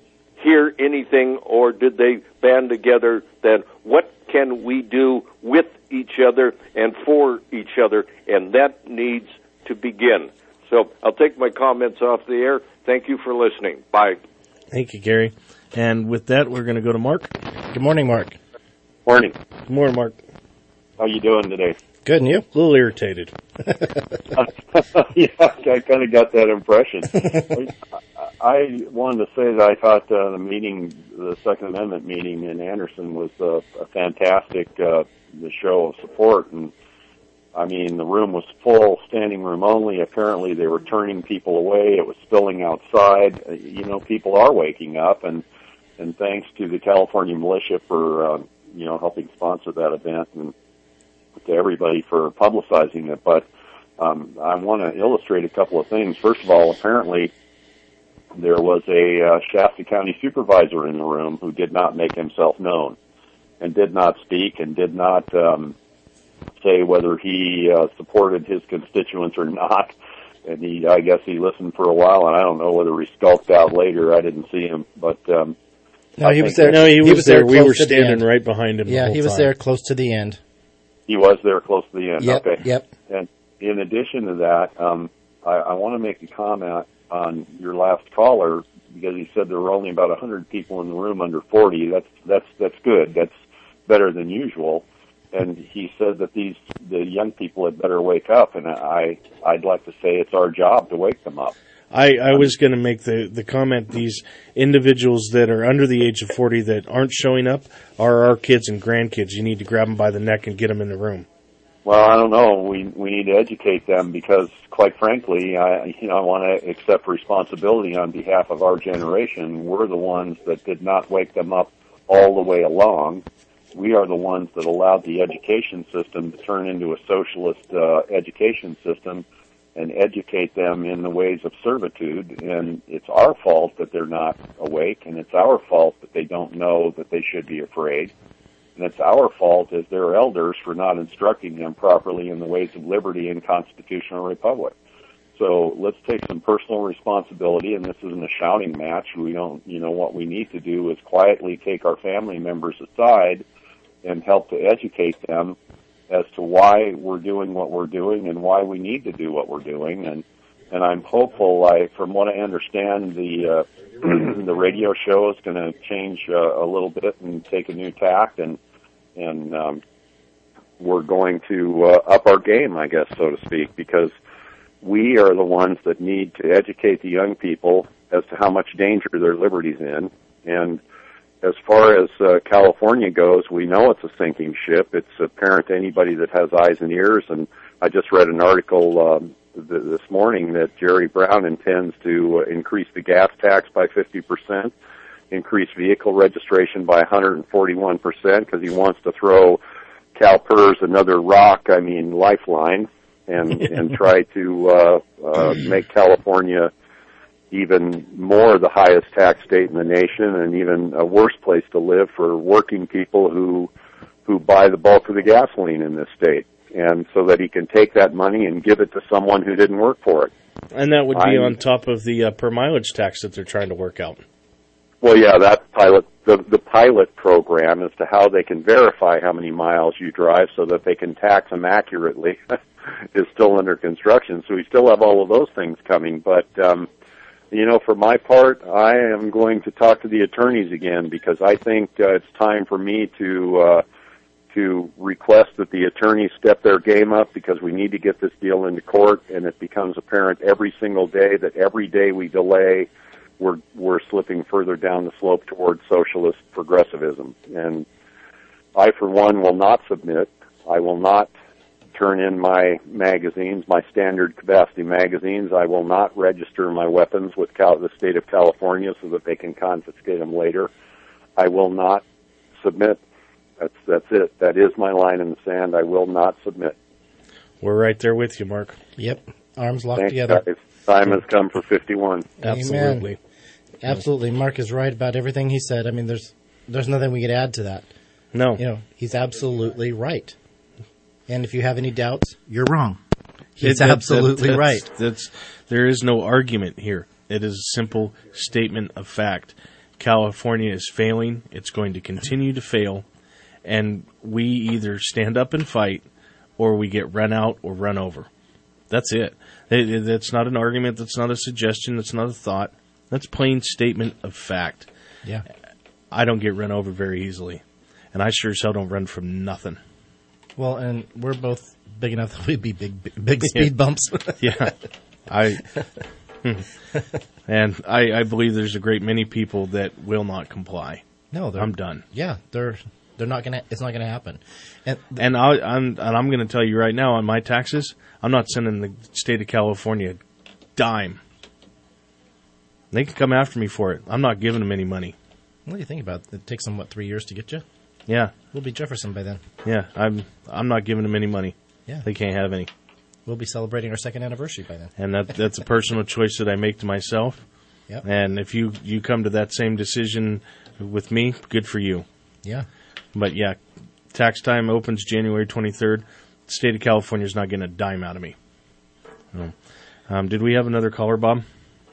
hear anything, or did they band together? Then what can we do with each other and for each other? And that needs to begin. So I'll take my comments off the air. Thank you for listening. Bye. Thank you, Gary. And with that, we're going to go to Mark. Good morning, Mark. Morning. Good morning, Mark. How you doing today? Good, and you? A little irritated. Yeah, I kind of got that impression. I wanted to say that I thought uh, the meeting, the Second Amendment meeting in Anderson was uh, a fantastic uh, the show of support. And, I mean, the room was full, standing room only. Apparently they were turning people away. It was spilling outside. Uh, you know, people are waking up. And, and thanks to the California Militia for, uh, you know, helping sponsor that event, and to everybody for publicizing it. But um, I want to illustrate a couple of things. First of all, apparently there was a uh, Shasta County supervisor in the room who did not make himself known and did not speak and did not um, say whether he uh, supported his constituents or not. And he, I guess he listened for a while, and I don't know whether he skulked out later. I didn't see him, but um, no, I he was think there. No, he, he was, was there. there We close were to the standing end. right behind him. the Yeah, whole he was time. there close to the end. He was there close to the end. Yep, okay. yep. And in addition to that, um, I, I want to make a comment on your last caller, because he said there were only about one hundred people in the room under forty. That's that's that's good. That's better than usual. And he said that these the young people had better wake up. And I I'd like to say it's our job to wake them up. I, I was going to make the, the comment, these individuals that are under the age of forty that aren't showing up are our kids and grandkids. You need to grab them by the neck and get them in the room. Well, I don't know. We we need to educate them, because, quite frankly, I you know I want to accept responsibility on behalf of our generation. We're the ones that did not wake them up all the way along. We are the ones that allowed the education system to turn into a socialist uh, education system and educate them in the ways of servitude. And it's our fault that they're not awake, and it's our fault that they don't know that they should be afraid. And it's our fault as their elders for not instructing them properly in the ways of liberty and constitutional republic. So let's take some personal responsibility, and this isn't a shouting match. We don't, you know, what we need to do is quietly take our family members aside and help to educate them as to why we're doing what we're doing and why we need to do what we're doing. And, and I'm hopeful, I, from what I understand, the, uh, the radio show is going to change uh, a little bit and take a new tack, and and um, we're going to uh, up our game, I guess, so to speak, because we are the ones that need to educate the young people as to how much danger their liberty's in. And as far as uh, California goes, we know it's a sinking ship. It's apparent to anybody that has eyes and ears, and I just read an article um, this morning that Jerry Brown intends to uh, increase the gas tax by fifty percent, increase vehicle registration by one hundred forty-one percent, because he wants to throw CalPERS another rock, I mean lifeline, and and try to uh, uh, make California even more the highest tax state in the nation, and even a worse place to live for working people who who buy the bulk of the gasoline in this state. And so that he can take that money and give it to someone who didn't work for it. And that would be I'm, on top of the uh, per mileage tax that they're trying to work out. Well, yeah, that pilot, the, the pilot program as to how they can verify how many miles you drive so that they can tax them accurately is still under construction. So we still have all of those things coming. But, um, you know, for my part, I am going to talk to the attorneys again, because I think uh, it's time for me to uh, to request that the attorneys step their game up, because we need to get this deal into court, and it becomes apparent every single day that every day we delay, we're we're slipping further down the slope towards socialist progressivism. And I, for one, will not submit. I will not turn in my magazines, my standard capacity magazines. I will not register my weapons with Cal- the state of California so that they can confiscate them later. I will not submit. That's that's it. That is my line in the sand. I will not submit. We're right there with you, Mark. Yep. Arms locked Thanks, together. guys. Time has come for fifty-one. Absolutely. Amen. Absolutely. Mark is right about everything he said. I mean, there's there's nothing we could add to that. No. You know, he's absolutely right. And if you have any doubts, you're wrong. He's It- that- absolutely that- right. That's, that's there is no argument here. It is a simple statement of fact. California is failing. It's going to continue to fail. And we either stand up and fight or we get run out or run over. That's it. it, it that's not an argument. That's not a suggestion. That's not a thought. That's plain statement of fact. Yeah. I don't get run over very easily. And I sure as hell don't run from nothing. Well, and we're both big enough that we'd be big, big, big speed bumps. Yeah. I... and I, I believe there's a great many people that will not comply. No, I'm done. Yeah, they're they're not gonna. It's not gonna happen. And th- and I, I'm and I'm going to tell you right now, on my taxes, I'm not sending the state of California a dime. They can come after me for it. I'm not giving them any money. What do you think about it? It takes them what three years to get you? Yeah, we'll be Jefferson by then. Yeah, I'm I'm not giving them any money. Yeah, they can't have any. We'll be celebrating our second anniversary by then. And that that's a personal choice that I make to myself. Yep. And if you, you come to that same decision with me, good for you. Yeah. But, yeah, tax time opens January twenty-third. The state of California is not getting a dime out of me. No. Um, did we have another caller, Bob?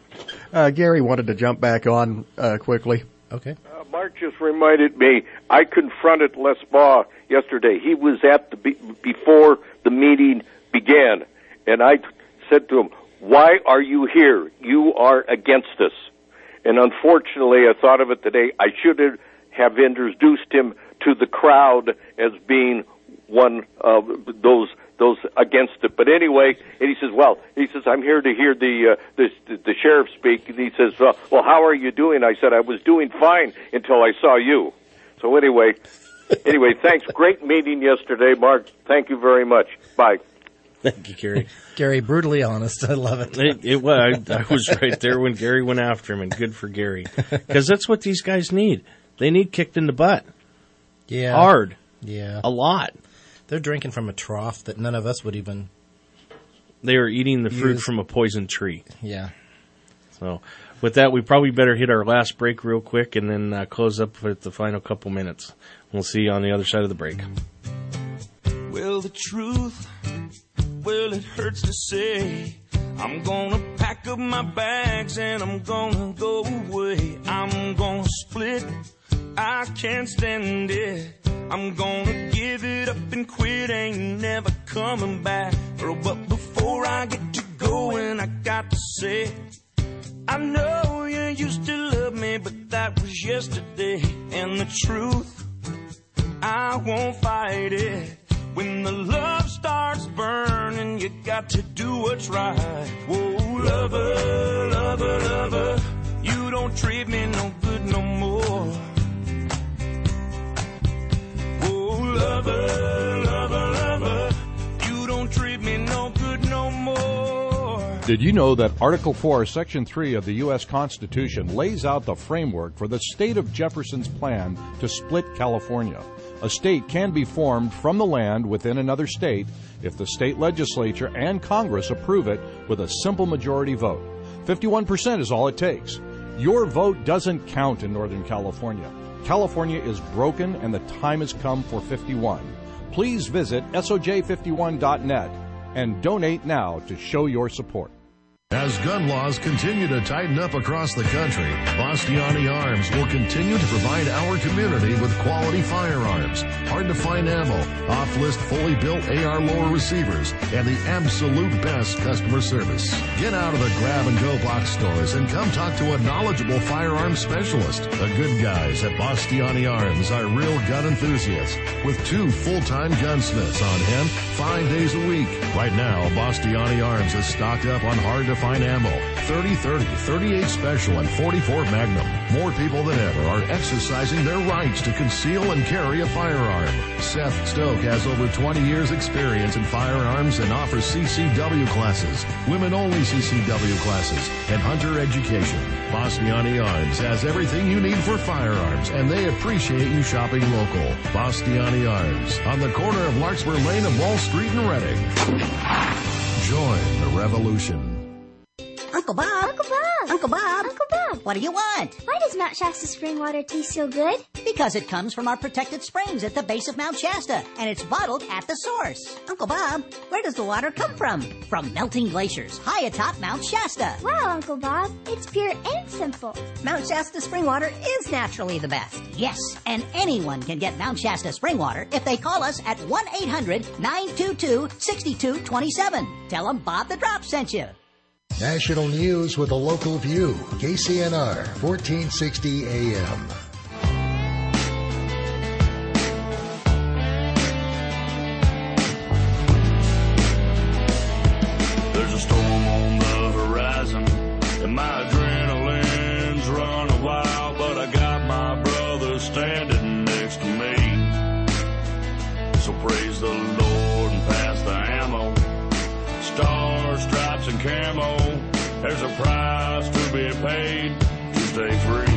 Uh, Gary wanted to jump back on uh, quickly. Okay. Uh, Mark just reminded me, I confronted Les Baugh yesterday. He was at the be- before the meeting began, and I said to him, why are you here? You are against us. And unfortunately, I thought of it today, I should have introduced him to the crowd as being one of those those against it. But anyway, and he says, well, he says, I'm here to hear the uh, the, the sheriff speak. And he says, well, well, how are you doing? I said, I was doing fine until I saw you. So anyway, anyway, thanks. Great meeting yesterday, Mark. Thank you very much. Bye. Thank you, Gary. Gary, brutally honest. I love it. It, it was. I, I was right there when Gary went after him, and good for Gary. Because that's what these guys need. They need kicked in the butt. Yeah. Hard. Yeah. A lot. They're drinking from a trough that none of us would even... They are eating the fruit use. from a poison tree. Yeah. So, with that, we probably better hit our last break real quick and then uh, close up with the final couple minutes. We'll see you on the other side of the break. Well, the truth... Well, it hurts to say, I'm gonna pack up my bags and I'm gonna go away. I'm gonna split, I can't stand it. I'm gonna give it up and quit, ain't never coming back. Oh, but before I get to going, I got to say, I know you used to love me, but that was yesterday. And the truth, I won't fight it. When the love starts burning, you got to do what's right. Whoa, lover, lover, lover, you don't treat me no good no more. Whoa, lover, lover, lover, you don't treat me no good no more. Did you know that Article four, Section three of the U S Constitution lays out the framework for the state of Jefferson's plan to split California? A state can be formed from the land within another state if the state legislature and Congress approve it with a simple majority vote. fifty-one percent is all it takes. Your vote doesn't count in Northern California. California is broken and the time has come for fifty-one. Please visit S O J fifty-one dot net and donate now to show your support. As gun laws continue to tighten up across the country, Bastiani Arms will continue to provide our community with quality firearms, hard-to-find ammo, off-list fully built A R lower receivers, and the absolute best customer service. Get out of the grab-and-go box stores and come talk to a knowledgeable firearms specialist. The good guys at Bastiani Arms are real gun enthusiasts with two full-time gunsmiths on hand five days a week. Right now, Bastiani Arms is stocked up on hard-to-find Fine ammo, thirty thirty, thirty-eight Special, and forty-four Magnum. More people than ever are exercising their rights to conceal and carry a firearm. Seth Stoke has over twenty years experience in firearms and offers C C W classes, women-only C C W classes, and hunter education. Bastiani Arms has everything you need for firearms, and they appreciate you shopping local. Bastiani Arms, on the corner of Larkspur Lane and Wall Street in Reading. Join the revolution. Uncle Bob. Uncle Bob. Uncle Bob. Uncle Bob. What do you want? Why does Mount Shasta spring water taste so good? Because it comes from our protected springs at the base of Mount Shasta, and it's bottled at the source. Uncle Bob, where does the water come from? From melting glaciers high atop Mount Shasta. Wow, Uncle Bob, it's pure and simple. Mount Shasta spring water is naturally the best. Yes, and anyone can get Mount Shasta spring water if they call us at one eight hundred nine two two six two two seven. Tell them Bob the Drop sent you. National news with a local view. K C N R, fourteen sixty A M. There's a storm on the horizon, and my adrenaline's running wild, but I got my brother standing next to me. So praise the Lord and pass the ammo. Stars, stripes, and camo. There's a price to be paid to stay free.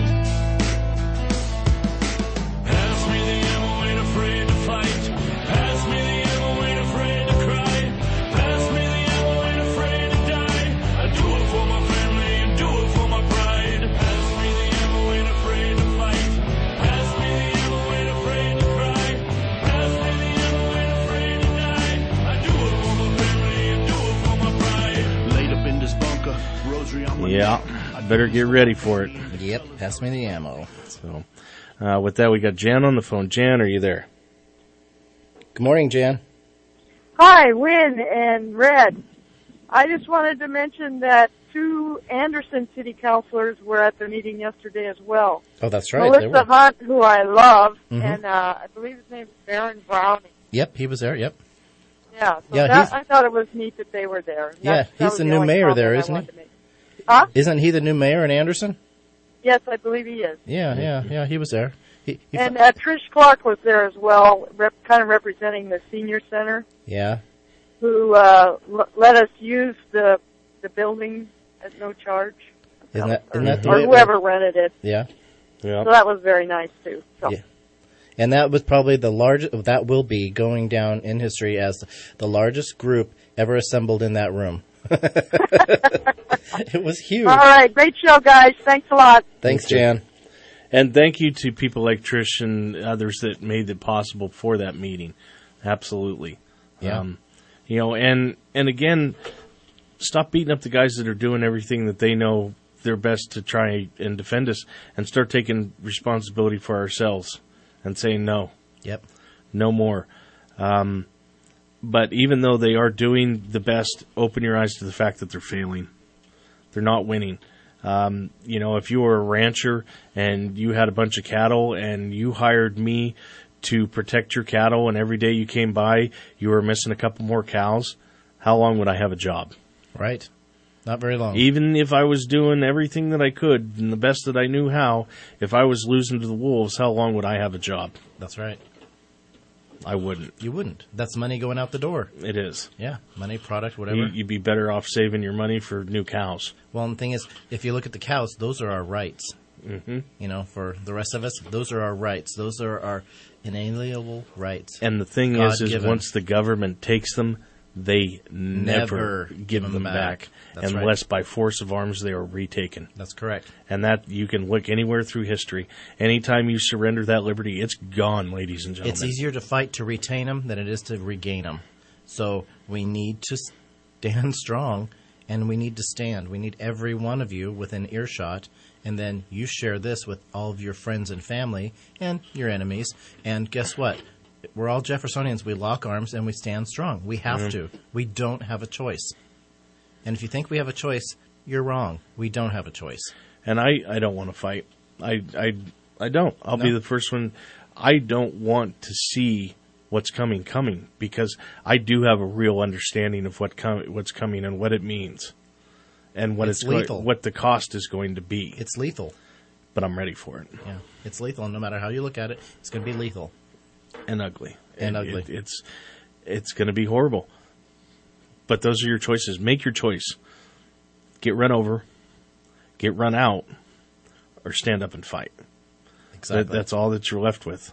Pass me the ammo, ain't afraid to fight. Pass me the ammo, ain't afraid to cry. Pass me the ammo, ain't afraid to die. I do it for my family and do it for my pride. Pass me the ammo, ain't afraid to fight. Pass me the ammo, ain't afraid to cry. Pass me the ammo, ain't afraid to die. I do it for my family and do it for my pride. Laid up in this bunker, rosary on my Yeah, I better get ready for it. Yep, pass me the ammo. So, uh, with that, we got Jan on the phone. Jan, are you there? Good morning, Jan. Hi, Win and Red. I just wanted to mention that two Anderson city councilors were at the meeting yesterday as well. Oh, that's right. they Melissa were. Hunt, who I love, Mhm. and uh, I believe his name is Baron Browning. Yep, he was there. Yep. Yeah, so Yeah, that, he's- I thought it was neat that they were there. Yeah, That- that he's was the new only mayor comment there, I isn't wanted he? to make. Huh? Isn't he the new mayor in Anderson? Yes, I believe he is. Yeah, yeah, yeah. He was there. He, he And uh, Trish Clark was there as well, rep- kind of representing the senior center, yeah. who uh, l- let us use the the building at no charge, Isn't that, isn't that the or way it whoever was? rented it. Yeah. Yeah. So that was very nice too. So. Yeah. And that was probably the largest, that will be going down in history as the largest group ever assembled in that room. It was huge. All right, great show, guys. Thanks a lot. Thanks, Jan. And thank you to people like Trish and others that made it possible for that meeting. Absolutely. Yeah. Um, you know, and, and again, stop beating up the guys that are doing everything that they know their best to try and defend us, and start taking responsibility for ourselves and saying no. Yep. No more. Um, but even though they are doing the best, open your eyes to the fact that they're failing. They're not winning. Um, you know, if you were a rancher and you had a bunch of cattle and you hired me to protect your cattle, and every day you came by, you were missing a couple more cows, how long would I have a job? Right. Not very long. Even if I was doing everything that I could and the best that I knew how, if I was losing to the wolves, how long would I have a job? That's right. I wouldn't. You wouldn't. That's money going out the door. It is. Yeah, money, product, whatever. You, you'd be better off saving your money for new cows. Well, and the thing is, if you look at the cows, those are our rights. Mm-hmm. You know, for the rest of us, those are our rights. Those are our inalienable rights. And the thing is, is God-given. once the government takes them, they never, Never give, give them, them back, back. That's unless by force of arms they are retaken. That's correct. And that you can look anywhere through history. Anytime you surrender that liberty, it's gone, ladies and gentlemen. It's easier to fight to retain them than it is to regain them. So we need to stand strong, and we need to stand. We need every one of you within earshot, and then you share this with all of your friends and family and your enemies. And guess what? We're all Jeffersonians. We lock arms and we stand strong. We have Mhm. to. We don't have a choice. And if you think we have a choice, you're wrong. We don't have a choice. And I, I don't want to fight. I, I, I don't. I'll be No. the first one. I don't want to see what's coming coming, because I do have a real understanding of what com- what's coming and what it means, and what It's it's, going, lethal. what the cost is going to be. It's lethal. But I'm ready for it. Yeah, it's lethal. And no matter how you look at it, it's going to be lethal. And ugly. And It- ugly. it- it's it's going to be horrible. But those are your choices. Make your choice. Get run over, get run out, or stand up and fight. Exactly. That, that's all that you're left with.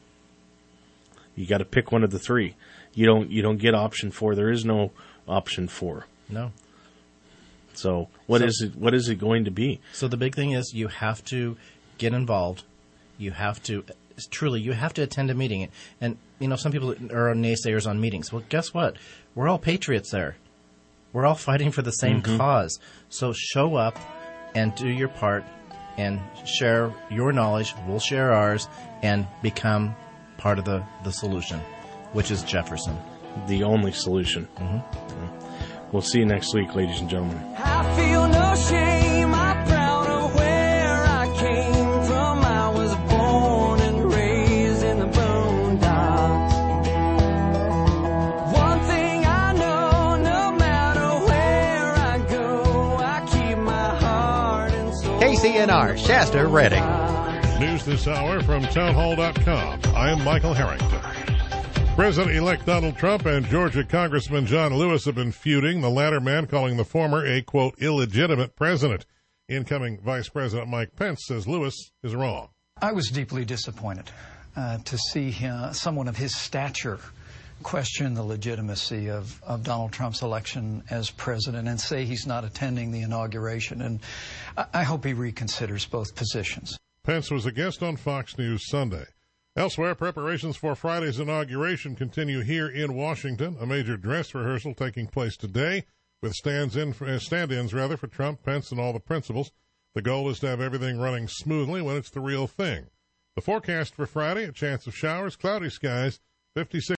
You got to pick one of the three. You don't you don't get option four. There is no option four. No. So what So- is it? What is it going to be? So the big thing is you have to get involved. You have to truly, you have to attend a meeting. And, you know, some people are naysayers on meetings. Well, guess what? We're all patriots there. We're all fighting for the same mm-hmm. cause. So show up and do your part and share your knowledge. We'll share ours and become part of the, the solution, which is Jefferson. The only solution. Mm-hmm. We'll see you next week, ladies and gentlemen. I feel no shame. I'm proud of where I came from. I was born and raised in the boondocks. One thing I know, no matter where I go, I keep my heart and soul. K C N R, Shasta, Redding. News this hour from townhall dot com. I'm Michael Harrington. President-elect Donald Trump and Georgia Congressman John Lewis have been feuding, the latter man calling the former a, quote, illegitimate president. Incoming Vice President Mike Pence says Lewis is wrong. I was deeply disappointed uh, to see him, someone of his stature question the legitimacy of, of Donald Trump's election as president and say he's not attending the inauguration. And I, I hope he reconsiders both positions. Pence was a guest on Fox News Sunday. Elsewhere, preparations for Friday's inauguration continue here in Washington. A major dress rehearsal taking place today with stands-in, uh, stand-ins rather, for Trump, Pence, and all the principals. The goal is to have everything running smoothly when it's the real thing. The forecast for Friday, a chance of showers, cloudy skies, fifty-six